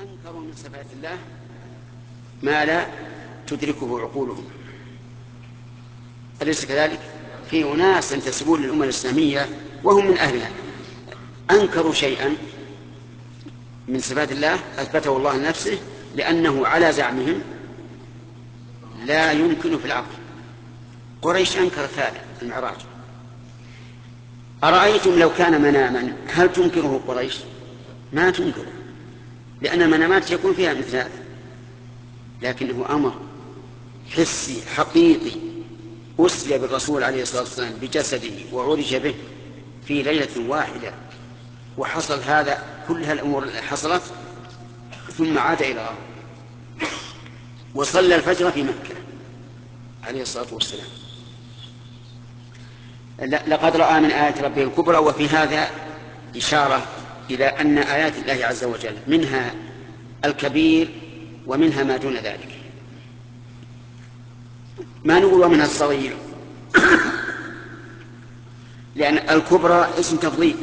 أنكروا من صفات الله ما لا تدركه عقولهم، أليس كذلك؟ في أناس ينتسبون للأمة الإسلامية وهم من أهلها أنكروا شيئا من صفات الله أثبته الله لنفسه لأنه على زعمهم لا يمكن في العقل. قريش أنكرت هذا المعراج. أرأيتم لو كان مناما هل تنكره قريش؟ ما تنكره، لأن المنامات يكون فيها مثل هذا، لكنه أمر حسي حقيقي أسري بالرسول عليه الصلاة والسلام بجسده وعرج به في ليلة واحدة، وحصل هذا كل هالأمور اللي حصلت، ثم عاد إلى الأرض وصلى الفجر في مكة عليه الصلاة والسلام. لقد رأى من آيات ربه الكبرى. وفي هذا إشارة إلى أن آيات الله عز وجل منها الكبير ومنها ما دون ذلك، ما نقول ومنها الصغير لأن الكبرى اسم تفضيل،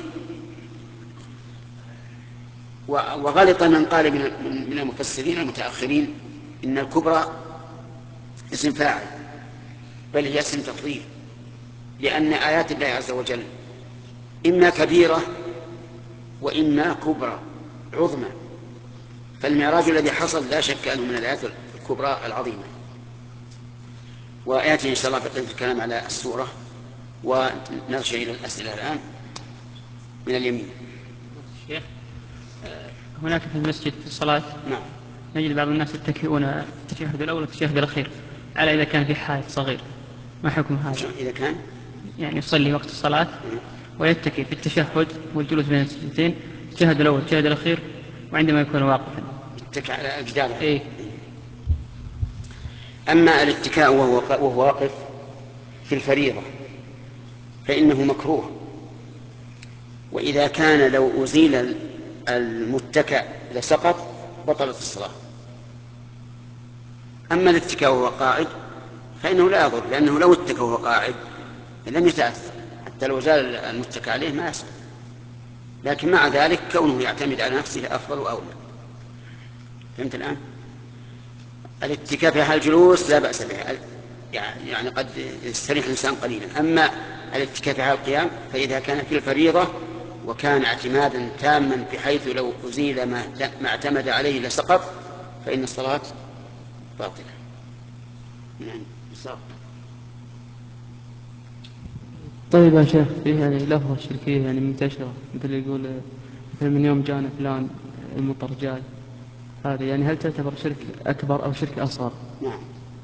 وغلط من قال من المفسرين المتأخرين إن الكبرى اسم فاعل، بل هي اسم تفضيل، لأن آيات الله عز وجل إما كبيرة وإما كبرى عظمى، فالمعراج الذي حصل لا شك أنه من الآيات الكبرى العظيمة. وآياتي إن شاء الله بقية الكلام على السورة، ونرجع إلى الأسئلة الآن من اليمين. شيخ، هناك في المسجد في الصلاة نعم نجد بعض الناس يتكئون في التشهد الأول والتشهد الأخير على إذا كان في حائط صغير، ما حكم هذا؟ إذا كان يعني يصلي وقت الصلاة ويتكئ في التشهد والجلوس بين السجدتين، التشهد الأول والتشهد الأخير، وعندما يكون واقفا يتكئ على الجدار. إيه؟ أما الاتكاء وهو واقف في الفريضة فإنه مكروه، وإذا كان لو أزيل المتكأ لسقط بطلت الصلاة. أما الاتكاء وهو قاعد فإنه لا يضر، لأنه لو اتكى وهو قاعد لم يتأثر، حتى لو زال المتكى عليه ما يسقط، لكن مع ذلك كونه يعتمد على نفسه أفضل وأولى. فهمت الآن؟ الاتكاء في حال الجلوس لا بأس به، يعني قد يستريح الإنسان قليلا. أما الاتكاء في حال القيام فإذا كان في الفريضة وكان اعتمادا تاما بحيث لو أزيل ما اعتمد عليه لسقط فإن الصلاة باطلة. يعني بالضبط. طيب يا شيخ، فيه يعني لفظة شركية يعني منتشرة، مثل يقول مثل من يوم جانا فلان المطر جاي، هذا يعني هل تعتبر شرك أكبر أو شرك أصغر؟ نعم.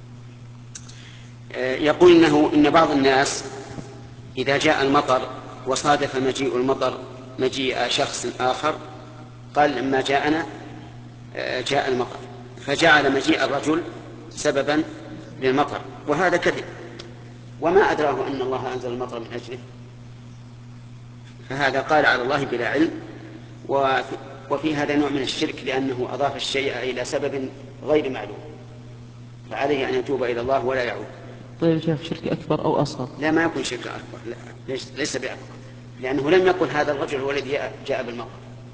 يقول إن بعض الناس إذا جاء المطر وصادف مجيء المطر مجيء شخص آخر قال لما جاءنا جاء المطر، فجعل مجيء الرجل سببا للمطر، وهذا كذب، وما أدراه أن الله أنزل المطر من أجله، فهذا قال على الله بلا علم. وفي هذا نوع من الشرك لأنه أضاف الشيء إلى سبب غير معلوم، فعليه أن يتوب إلى الله ولا يعود. طيب شيخ، شرك أكبر أو أصغر؟ لا، ما يكون شرك أكبر، لا. ليس بأكبر، لأنه لم يقل هذا الرجل هو الذي جاء بالمطر.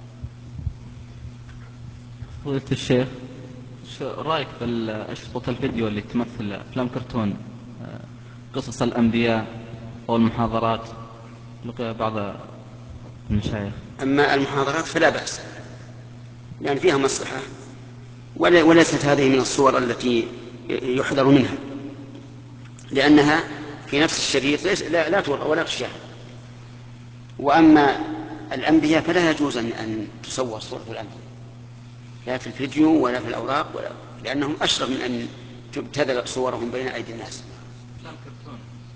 فضيلة الشيخ، شو رأيك بالأشرطة الفيديو اللي تمثل أفلام كرتون، قصص الأنبياء أو المحاضرات لقي بعض المشايخ؟ أما المحاضرات فلا بأس، يعني فيها مصلحة، وليست هذه من الصور التي يحذر منها، لأنها في نفس الشريط لا ترى ولا تشاهد. وأما الأنبياء فلا يجوز أن تصور صورة الأنبياء لا في الفيديو ولا في الأوراق، لأنهم أشرف من أن تبتذل صورهم بين أيدي الناس. أفلام كرتون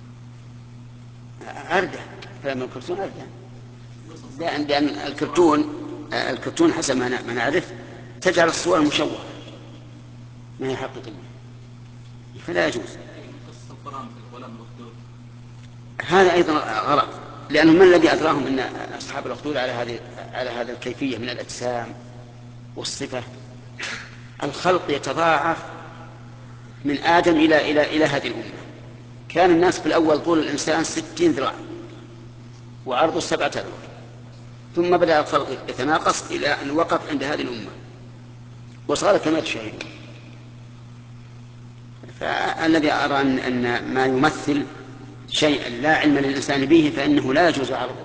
أردى، أفلام الكرتون أردى، لأن الكرتون حسب ما نعرف تجعل الصور مشوهة ما هي حقيقية، فلا يجوز. قصة القرآن في الغلام المخدود هذا أيضا غلط، لأنه من الذي أدراهم أن أصحاب الأخدود على هذه الكيفية من الأجسام والصفة؟ الخلق يتضاعف من آدم إلى هذه الأمة. كان الناس في الأول طول الإنسان 60 ذراع وعرضه 7 أذرع، ثم بدأ الخلق يتناقص إلى أن وقف عند هذه الأمة. وصار كمال شيء. فالذي أرى أن ما يمثل شيئا لا علم للإنسان به فإنه لا يجوز عرضه.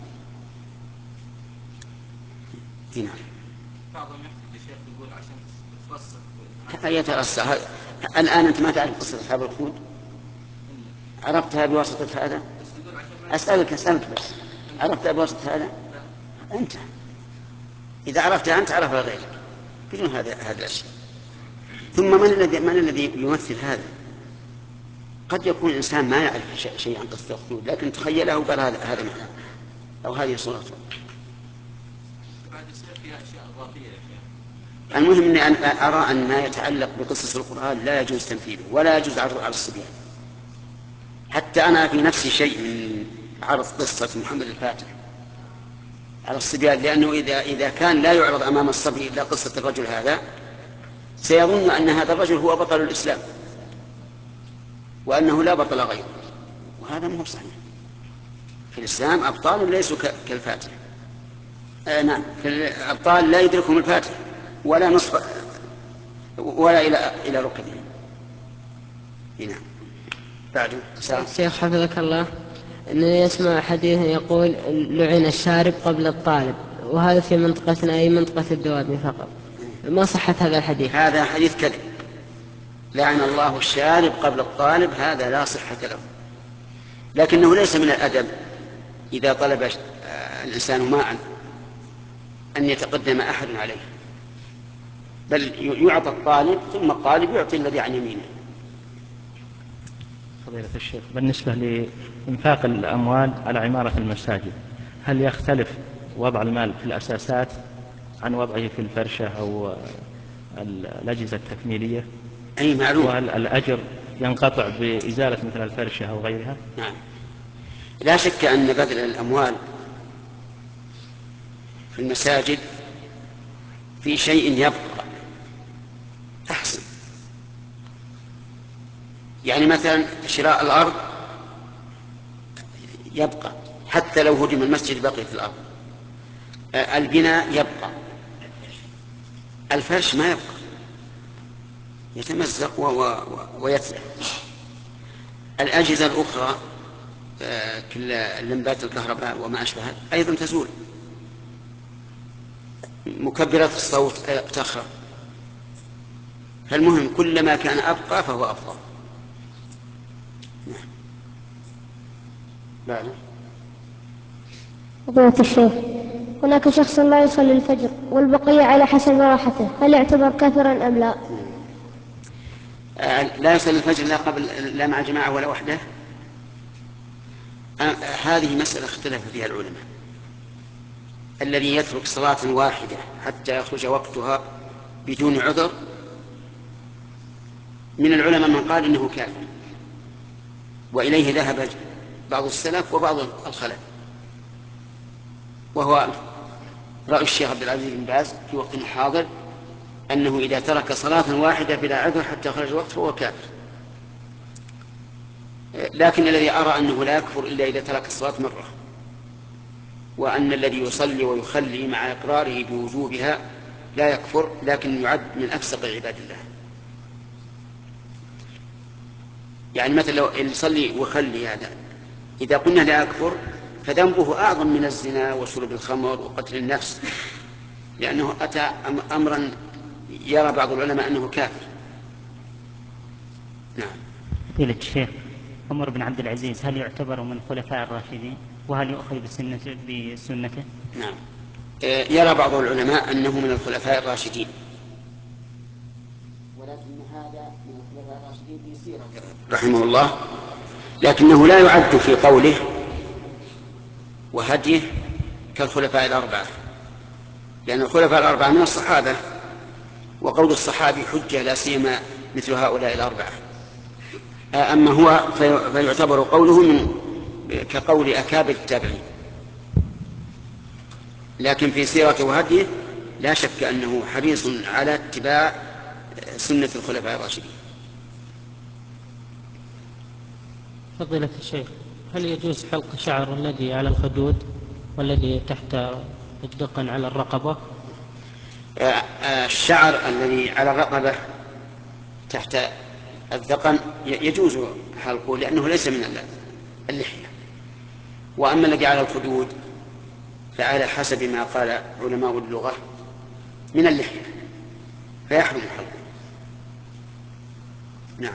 هنا بعضهم يحكي الشيخ يقول عشان تتوسط يترسخ. الآن أنت ما تعرف قصة أصحاب الأخدود؟ عرفتها بواسطة هذا؟ أسألك بس، عرفتها بواسطة هذا؟ أنت إذا عرفتها أنت عرفها غيرك بدون هذا الأشياء. ثم من الذي يمثل هذا؟ قد يكون الإنسان ما يعرف شيء عن قصة الأخدود لكن تخيله وقال هذا معناه أو هذه صورته. بعد يصير فيها أشياء إضافية يا شيخ. المهم أني أنا أرى أن ما يتعلق بقصص القرآن لا يجوز تمثيله ولا يجوز عرضه على الصبيان. حتى أنا في نفسي شيء من عرض قصة محمد الفاتح على الصبيان، لأنه إذا كان لا يعرض أمام الصبي إلا قصة الرجل هذا سيظن أن هذا الرجل هو بطل الإسلام وأنه لا بطل غيره، وهذا مو صحيح. في الإسلام أبطال ليسوا كالفاتح. نعم، في الأبطال لا يدركهم الفاتح ولا نصف ولا إلى ركبهم. نعم. بعد الشيخ حفظك الله، أنه يسمع حديث يقول لعن الشارب قبل الطالب، وهذا في منطقتنا أي منطقة الدواب فقط. ما صحة هذا الحديث؟ هذا حديث كذب. لعن الله الشارب قبل الطالب، هذا لا صحة له. لكنه ليس من الأدب إذا طلب الإنسان ماء أن يتقدم أحد عليه، بل يعطى الطالب ثم الطالب يعطي الذي عن يمينه. فضيلة الشيخ، بالنسبة لإنفاق الأموال على عمارة المساجد، هل يختلف وضع المال في الأساسات عن وضعه في الفرشة أو الأجهزة التكميلية؟ أي معلوم. وهل الأجر ينقطع بإزالة مثل الفرشة أو غيرها؟ نعم، لا شك أن بذل الأموال في المساجد في شيء يبقى أحسن. يعني مثلا شراء الأرض يبقى حتى لو هدم المسجد بقي في الأرض. البناء يبقى، الفرش ما يبقى، يتمزق ويتلف. الأجهزة الأخرى كاللمبات الكهرباء وما أشبهها أيضا تزول. مكبرات الصوت تخرب. فالمهم كلما كان أبقى فهو أفضل. بعد فضيلة الشيخ، هناك شخص لا يصلي الفجر والبقية على حسب راحته، هل يعتبر كافرا أم لا؟ لا يصلي الفجر لا مع جماعة ولا وحده. هذه مسألة اختلف فيها العلماء. الذي يترك صلاة واحدة حتى يخرج وقتها بدون عذر من العلماء من قال إنه كافر، وإليه ذهب بعض السلف وبعض الخلف، وهو رأي الشيخ عبد العزيز بن باز في وقت حاضر أنه إذا ترك صلاة واحدة بلا عذر حتى يخرج وقت فهو كافر. لكن الذي أرى أنه لا يكفر إلا إذا ترك الصلاة مرة، وأن الذي يصلي ويخلي مع إقراره بوجوبها لا يكفر، لكن يعد من أفسق عباد الله. يعني مثلا لو يصلي ويخلي هذا إذا قلنا لا يكفر فذنبه أعظم من الزنا وشرب الخمر وقتل النفس، لأنه أتى أمرا يرى بعض العلماء أنه كافر. نعم. فضيلة الشيخ، عمر بن عبد العزيز هل يعتبر من الخلفاء الراشدين وهل يؤخذ بسنته؟ نعم، يرى بعض العلماء أنه من الخلفاء الراشدين، ولكن هذا من الخلفاء الراشدين في سيرة رحمه الله، لكنه لا يعد في قوله وهديه كالخلفاء الأربعة، لأن الخلفاء الأربعة من الصحابة، وقول الصحابي حجة لا سيما مثل هؤلاء الأربعة. أما هو فيعتبر قوله كقول أكابر التابعين، لكن في سيرة وهديه لا شك أنه حريص على اتباع سنة الخلفاء الراشدين. فضيلة الشيخ، هل يجوز حلق شعر الذي على الخدود والذي تحت الدقن على الرقبة؟ الشعر الذي على الرقبة تحت الذقن يجوز حلقه لأنه ليس من اللحية. وأما الذي على الخدود فعلى حسب ما قال علماء اللغة من اللحية فيحرم حلقه. نعم.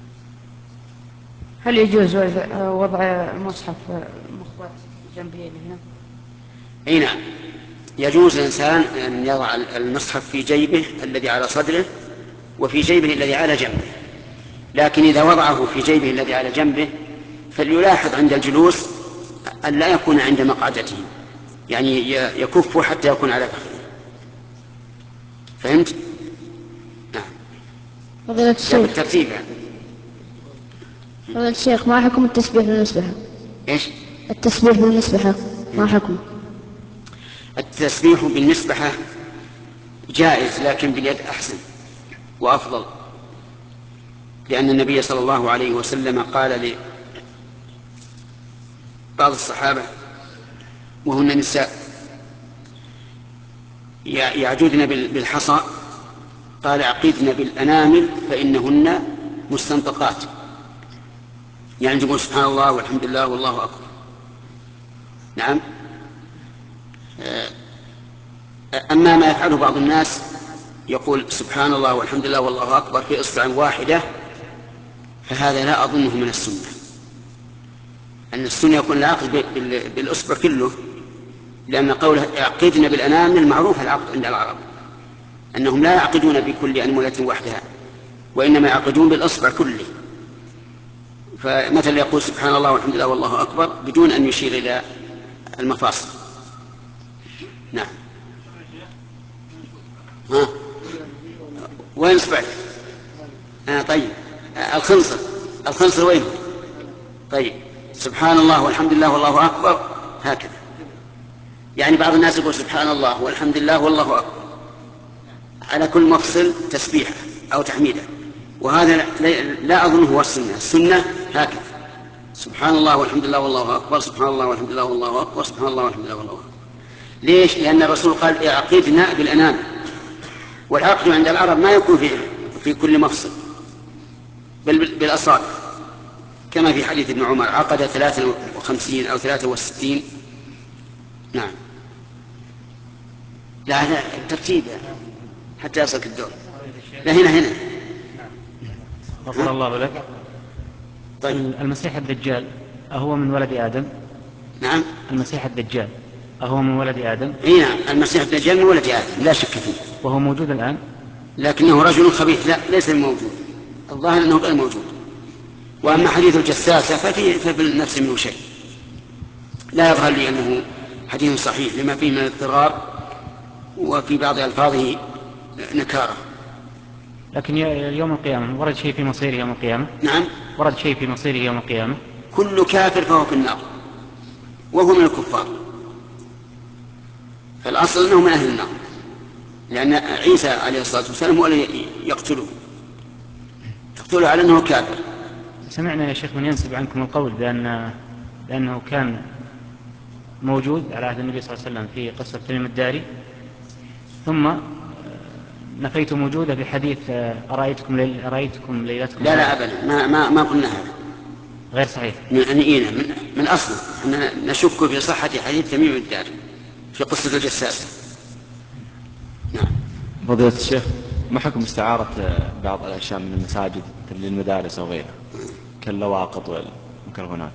هل يجوز وضع المصحف مخبط جنبين هنا؟ اي نعم، يجوز الإنسان أن يضع المصحف في جيبه الذي على صدره وفي جيبه الذي على جنبه، لكن إذا وضعه في جيبه الذي على جنبه فليلاحظ عند الجلوس أن لا يكون عند مقعدته، يعني يكف حتى يكون على فخذه. فهمت؟ نعم. فضيلة الشيخ، بالترتيب يعني. فضيلة الشيخ، ما حكم التسبيح بالمسبحة؟ ايش؟ التسبيح بالمسبحة ما حكمه؟ التسبيح بالمسبحة جائز لكن باليد أحسن وأفضل، لأن النبي صلى الله عليه وسلم قال لبعض الصحابة وهن نساء يعجودن بالحصى قال عقدن بالأنامل فإنهن مستنطقات، يعني تقول سبحان الله والحمد لله والله أكبر. نعم. أما ما يفعله بعض الناس يقول سبحان الله والحمد لله والله أكبر في إصبع واحدة فهذا لا أظنه من السنة، أن السنة يكون العقد بالإصبع كله، لأن قوله يعقدن بالأنامل معروف العقد عند العرب أنهم لا يعقدون بكل أنملة وحدها وإنما يعقدون بالإصبع كله. فمثلا يقول سبحان الله والحمد لله والله أكبر بدون أن يشير إلى المفاصل. نعم. ها وين إصبعك؟ طيب الخنصر وين؟ طيب سبحان الله والحمد لله والله أكبر هكذا، يعني بعض الناس يقول سبحان الله والحمد لله والله أكبر على كل مفصل تسبيحة أو تحميدة، وهذا لا أظنه هو السنة. السنة هكذا سبحان الله والحمد لله والله أكبر، سبحان الله والحمد لله والله أكبر، سبحان الله والحمد لله والله أكبر. ليش؟ لأن الرسول قال اعقدنا بالأنام، والعقد عند العرب ما يكون في كل مفصل بل بالأصابع، كما في حديث ابن عمر عقد 53 أو 63. نعم. لا ترتيب حتى يصلك الدور. لا هنا غفر الله لك. طيب. المسيح الدجال أهو من ولد آدم؟ نعم. المسيح الدجال أهو من ولد آدم؟ اي نعم، المسيح الدجال من ولد آدم لا شك فيه. وهو موجود الآن؟ لكنه رجل خبيث، لا ليس موجود، الظاهر أنه غير موجود. وأما حديث الجساسة ففي النفس منه شيء، لا يظهر لي أنه حديث صحيح لما فيه من الاضطرار وفي بعض ألفاظه نكارة. لكن يوم القيامة ورد شيء في مصيره يوم القيامة؟ نعم. ورد شيء في مصيره يوم القيامة؟ كل كافر فهو في النار وهو من الكفار، فالأصل أنه من أهل النار، لأن عيسى عليه الصلاة والسلام هو الذي يقتله على أنه كافر. سمعنا يا شيخ من ينسب عنكم القول بأنه كان موجود على عهد النبي صلى الله عليه وسلم في قصة تميم الداري، ثم نفيت وجوده في حديث أرأيتكم ليلتكم. لا أبدا، ما قلنا هذا، غير صحيح. من أصله أننا نشك في صحة حديث تميم الداري في قصة الجساسة. نعم. فضيلة الشيخ، ما حكم استعارة بعض الأشياء من المساجد للمدارس أو غيرها كاللواقط والميكروفونات؟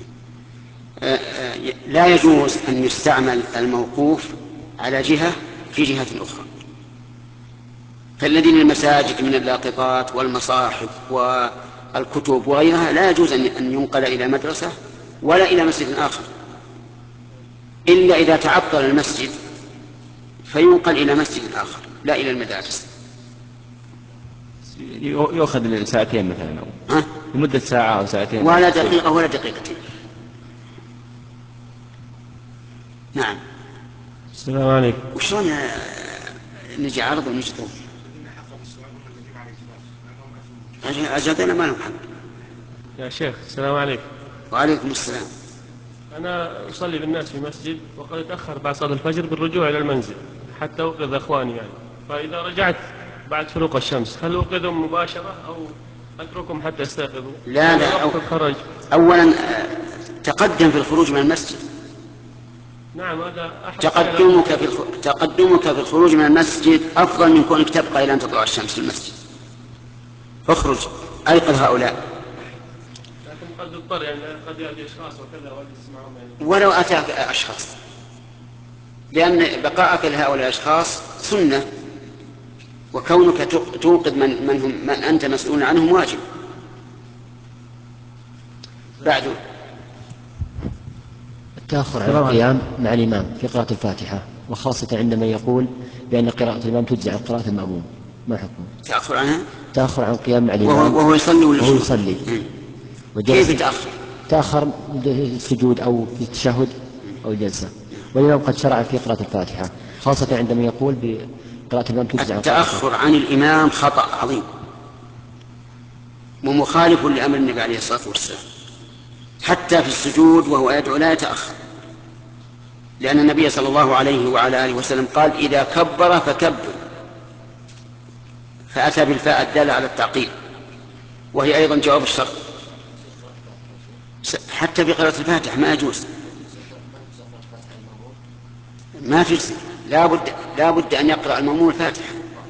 لا يجوز أن يستعمل الموقوف على جهة في جهة أخرى، فالذي للمساجد من اللاقطات والمصاحف والكتب وغيرها لا يجوز أن ينقل إلى مدرسة ولا إلى مسجد آخر، إلا إذا تعطل المسجد فينقل إلى مسجد آخر لا إلى المدارس. يؤخذ لساعتين مثلا أو لمدة ساعة أو ساعتين ولا دقيقة ولا دقيقتين. نعم. السلام عليكم. وشلون نجي عرض ونجي طول؟ أجدنا ما نحب. يا شيخ السلام عليكم. وعليكم السلام. أنا أصلي بالناس في مسجد وقد تأخر بعد صلاة الفجر بالرجوع إلى المنزل حتى أوقظ أخواني يعني، فإذا رجعت بعد شروق الشمس هل أوقظهم مباشرة أو أتركهم حتى يستيقظوا؟ لا وقت الخرج. أولا تقدم في الخروج من المسجد. نعم هذا تقدمك في الخروج من المسجد أفضل من كونك تبقى إلى أن تطلع الشمس في المسجد. اخرج أيقظ هؤلاء. لكن قد يضطر يعني قد يأتي أشخاص وكذا ويسمعهم يعني. ولو أتاك أشخاص، لأن بقاءك لهؤلاء الأشخاص سنة، وكونك توقظ من أنت مسؤول عنهم واجب. بعده التأخر عن القيام مع الإمام في قراءة الفاتحة، وخاصة عندما يقول بأن قراءة الإمام تجزي عن قراءة المأموم، ما حكمه؟ تأخر عنها؟ تأخر عن القيام مع الإمام وهو يصلي ولا وهو يصلي. كيف يتأخر؟ تأخر في السجود أو في التشهد أو الجلسة، والإمام قد شرع في قراءة الفاتحة، خاصة عندما يقول بقراءة الإمام تجزي عن قراءة. التأخر عن الإمام خطأ عظيم ومخالف لأمر النبي عليه الصلاة والسلام، حتى في السجود وهو يدعو لا يتأخر، لأن النبي صلى الله عليه وعلى آله وسلم قال إذا كبر فكبر، فأتى بالفاء الدالة على التعقيب وهي أيضا جواب الشرط. حتى بقراءة الفاتحة ما يجوز، ما تجزي، لا بد أن يقرأ المأموم الفاتحة،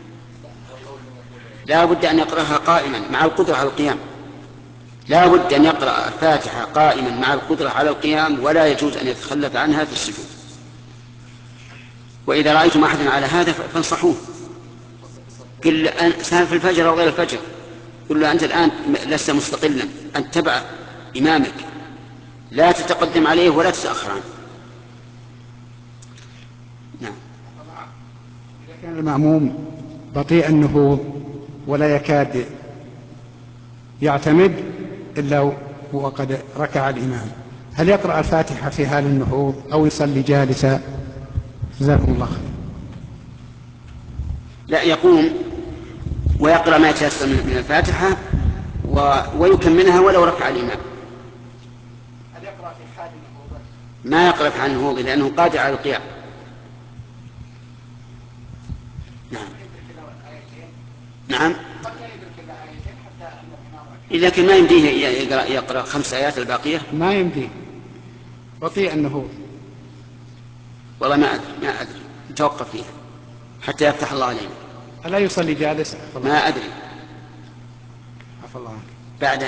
لا بد أن يقرأها قائما مع القدرة على القيام، لا بد أن يقرأ الفاتحة قائما مع القدرة على القيام، ولا يجوز أن يتخلف عنها في السجود. وإذا رأيتم أحدا على هذا فانصحوه، قل سهل في الفجر أو غير الفجر، قل له أنت الآن لست مستقلا، أنت تبع إمامك، لا تتقدم عليه ولا تتأخر عنه. نعم. إذا كان المأموم بطيء النهوض ولا يكاد يعتمد إلا وقد ركع الإمام، هل يقرأ الفاتحة في حال النهوض أو يصلي جالسا؟ جزاكم الله خير. لا، يقوم ويقرأ ما يتيسر من الفاتحة ويكملها ولو ركع الإمام. هل يقرأ في حال النهوض؟ ما يقرأ في حال النهوض لأنه قادر على القيام. نعم. نعم. لكن ما يمديه يقرأ 5 آيات الباقية. ما يمديه، بطيء النهوض. والله ما أدري نتوقف فيها حتى يفتح الله علينا. ألا يصلي جالسا؟ ما أدري. عفى الله عنك. بعده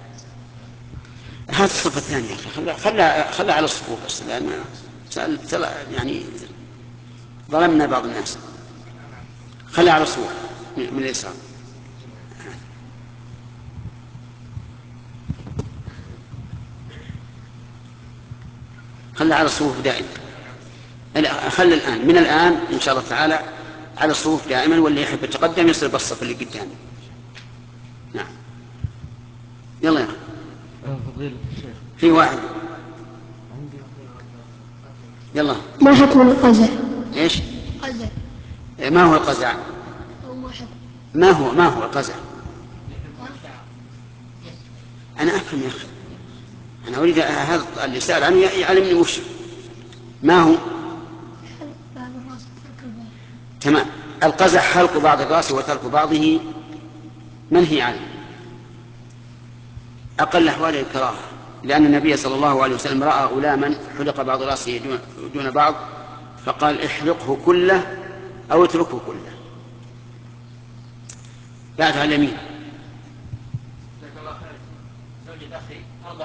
هذه الصفة الثانية، خلها على الصفوف بس، لأن يعني ظلمنا بعض الناس. خلها على الصفوف من اليسار. خلها على الصفوف دائما. خلي الآن من الآن إن شاء الله تعالى على الصفوف دائما، واللي يحب يتقدم يصير بالصف اللي قدام. نعم. يلا يا فضيلة الشيخ. في واحد. يلا. ما حكم القزع؟ ايش؟ قزع. ما هو القزع؟ ما هو القزع؟ أنا أفهم يا أخي، أنا أريد هذا اللي سأل عنه يعلمني وش ما هو. تمام. القزع حلق بعض الرأس وترك بعضه منهي عنه، أقل أحوال الكراهة، لأن النبي صلى الله عليه وسلم رأى غلاما حلق بعض رأسه دون بعض فقال احلقه كله أو اتركه كله. بعد على اليمين. زوجة أخي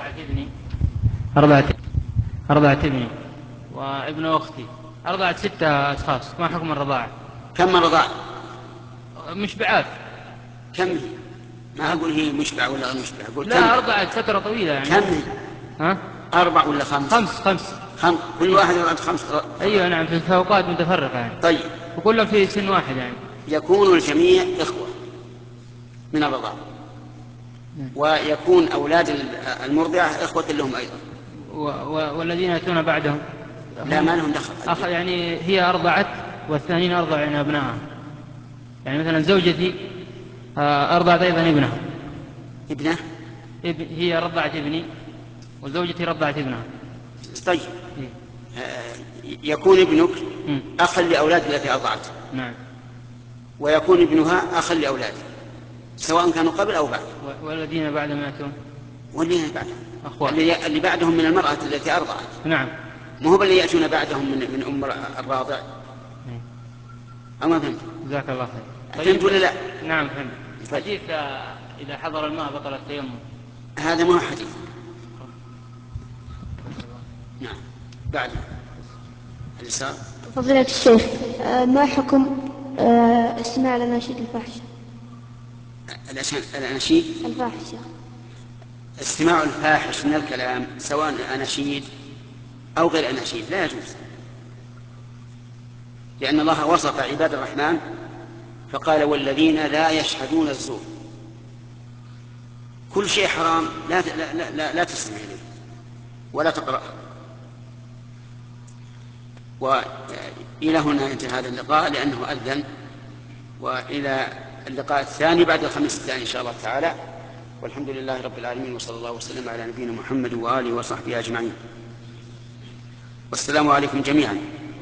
أرضعت ابني وابن أختي، أرضعت 6 أشخاص، ما حكم الرضاعة؟ كم رضاع؟ مشبعات. كم هي؟ ما أقول هي مشبع ولا غير مشبع، أقول لا أرضعت فترة طويلة يعني. كم هي؟ ها؟ 4 ولا 5؟ 5. كل واحد يرضع 5. أيوة نعم، في أوقات متفرقة يعني. طيب. وكلهم في سن واحد يعني. يكون الجميع إخوة من الرضاعة، ويكون أولاد المرضعة إخوة لهم أيضا. والذين يأتون بعدهم لا، ما لهم دخل. يعني هي أرضعت والثانيين أرضعن أبنائها، يعني مثلا زوجتي أرضعت أيضا ابنها. ابنه؟ هي رضعت ابني وزوجتي رضعت ابنها. طيب. يكون ابنك أخا لأولاد التي أرضعت. نعم. ويكون ابنها أخا لأولاده سواء كانوا قبل أو بعد. والذين بعد ما يأتون والذين بعدهم أخوان اللي بعدهم من المرأة التي أرضعت. نعم. ما هو اللي يأتون بعدهم من أم الراضع. أما فهمت؟ جزاك الله خير. فهمت ولا لا؟ نعم فهمت. حديث إذا حضر الماء بطل التيمم هذا ما هو حديث. نعم. بعد اليسار. فضيلة الشيخ، ما حكم استماع الأناشيد الفاحشة؟ الأناشيد الفاحشة. استماع الفاحش من الكلام سواء أناشيد أو غير أناشيد لا يجوز، لأن الله وصف عباد الرحمن فقال والذين لا يشهدون الزور. كل شيء حرام لا تستمع إليه ولا تقرأ. وإلى هنا ينتهي هذا اللقاء لأنه أذن، وإلى اللقاء الثاني بعد الخميس الثاني إن شاء الله تعالى، والحمد لله رب العالمين، وصلى الله وسلم على نبينا محمد وآله وصحبه أجمعين، والسلام عليكم جميعا.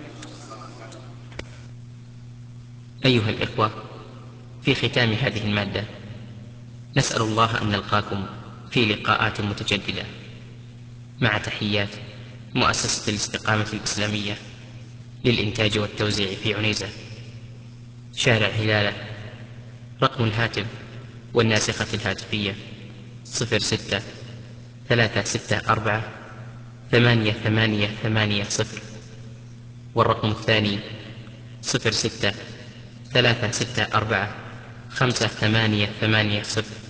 أيها الإخوة، في ختام هذه المادة نسأل الله أن نلقاكم في لقاءات متجددة، مع تحيات مؤسسة الاستقامة الإسلامية للإنتاج والتوزيع في عنيزة، شارع هلالة. رقم الهاتف والناسخة الهاتفية 06-364-8880، والرقم الثاني 06-364-5880.